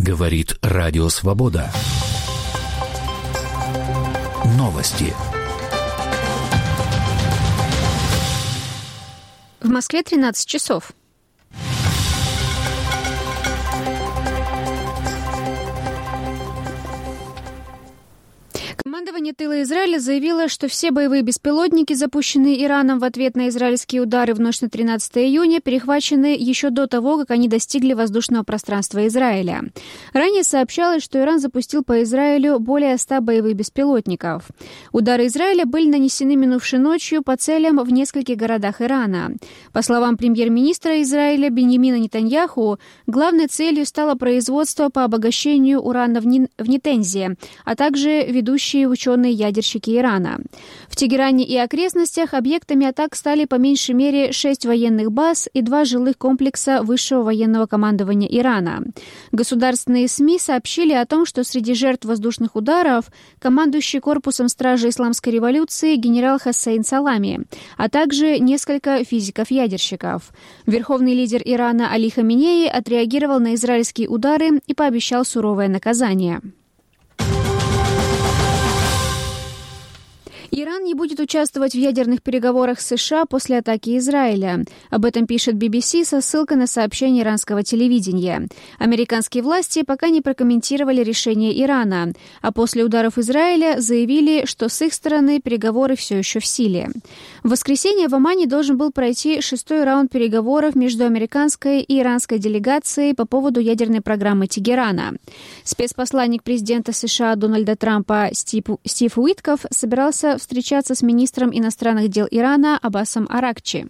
Говорит Радио Свобода. Новости. В Москве 13 часов. Командование тыла Израиля заявило, что все боевые беспилотники, запущенные Ираном в ответ на израильские удары в ночь на 13 июня, перехвачены еще до того, как они достигли воздушного пространства Израиля. Ранее сообщалось, что Иран запустил по Израилю более 100 боевых беспилотников. Удары Израиля были нанесены минувшей ночью по целям в нескольких городах Ирана. По словам премьер-министра Израиля Биньямина Нетаньяху, главной целью стало производство по обогащению урана в Нетензе, а также ведущие ученые-ядерщики Ирана. В Тегеране и окрестностях объектами атак стали по меньшей мере 6 военных баз и 2 жилых комплекса высшего военного командования Ирана. Государственные СМИ сообщили о том, что среди жертв воздушных ударов командующий корпусом стражи исламской революции генерал Хоссейн Салами, а также несколько физиков-ядерщиков. Верховный лидер Ирана Али Хаминеи отреагировал на израильские удары и пообещал суровое наказание. Иран не будет участвовать в ядерных переговорах с США после атаки Израиля. Об этом пишет BBC со ссылкой на сообщение иранского телевидения. Американские власти пока не прокомментировали решение Ирана, а после ударов Израиля заявили, что с их стороны переговоры все еще в силе. В воскресенье в Омане должен был пройти 6-й раунд переговоров между американской и иранской делегацией по поводу ядерной программы Тегерана. Спецпосланник президента США Дональда Трампа Стив Уитков собирался встречаться с министром иностранных дел Ирана Аббасом Аракчи.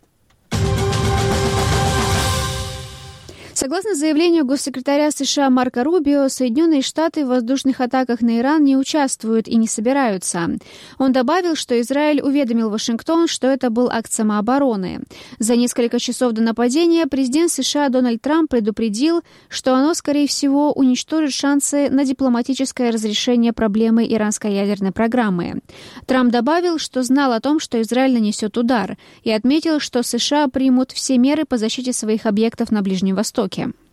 Согласно заявлению госсекретаря США Марко Рубио, Соединенные Штаты в воздушных атаках на Иран не участвуют и не собираются. Он добавил, что Израиль уведомил Вашингтон, что это был акт самообороны. За несколько часов до нападения президент США Дональд Трамп предупредил, что оно, скорее всего, уничтожит шансы на дипломатическое разрешение проблемы иранской ядерной программы. Трамп добавил, что знал о том, что Израиль нанесет удар, и отметил, что США примут все меры по защите своих объектов на Ближнем Востоке.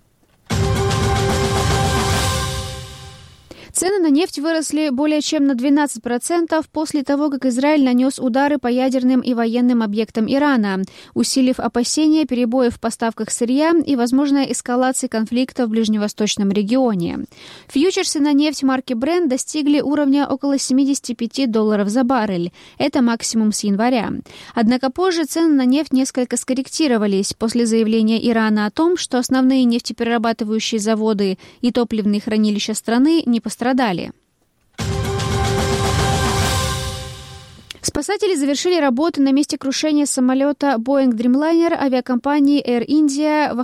Цены на нефть выросли более чем на 12% после того, как Израиль нанес удары по ядерным и военным объектам Ирана, усилив опасения перебоев в поставках сырья и возможной эскалации конфликта в ближневосточном регионе. Фьючерсы на нефть марки Brent достигли уровня около $75 за баррель. Это максимум с января. Однако позже цены на нефть несколько скорректировались после заявления Ирана о том, что основные нефтеперерабатывающие заводы и топливные хранилища страны не пострадали. Спасатели завершили работы на месте крушения самолета Boeing Dreamliner авиакомпании Air India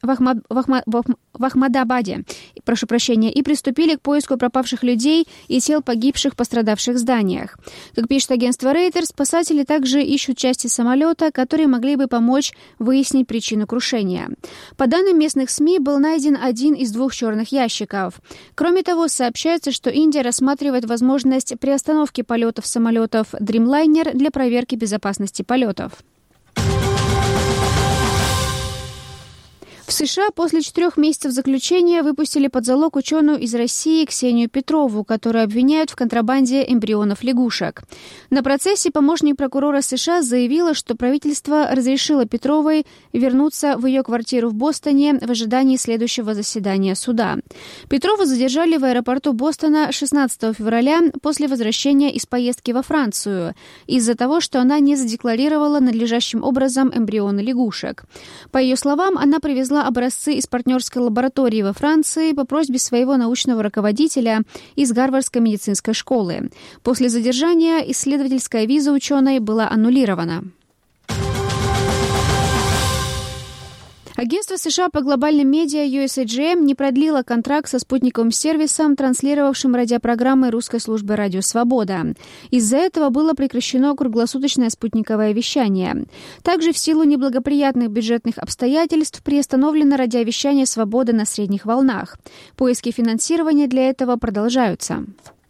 в Ахмадабаде, и приступили к поиску пропавших людей и тел погибших в пострадавших зданиях. Как пишет агентство Reuters, спасатели также ищут части самолета, которые могли бы помочь выяснить причину крушения. По данным местных СМИ, был найден один из 2 черных ящиков. Кроме того, сообщается, что Индия рассматривает возможность приостановки полетов самолетов Dreamliner для проверки безопасности полетов. В США после 4 месяцев заключения выпустили под залог ученую из России Ксению Петрову, которую обвиняют в контрабанде эмбрионов лягушек. На процессе помощник прокурора США заявила, что правительство разрешило Петровой вернуться в ее квартиру в Бостоне в ожидании следующего заседания суда. Петрову задержали в аэропорту Бостона 16 февраля после возвращения из поездки во Францию из-за того, что она не задекларировала надлежащим образом эмбрионы лягушек. По ее словам, она привезла образцы из партнерской лаборатории во Франции по просьбе своего научного руководителя из Гарвардской медицинской школы. После задержания исследовательская виза ученой была аннулирована. Агентство США по глобальным медиа USAGM не продлило контракт со спутниковым сервисом, транслировавшим радиопрограммы русской службы «Радио Свобода». Из-за этого было прекращено круглосуточное спутниковое вещание. Также в силу неблагоприятных бюджетных обстоятельств приостановлено радиовещание «Свобода» на средних волнах. Поиски финансирования для этого продолжаются.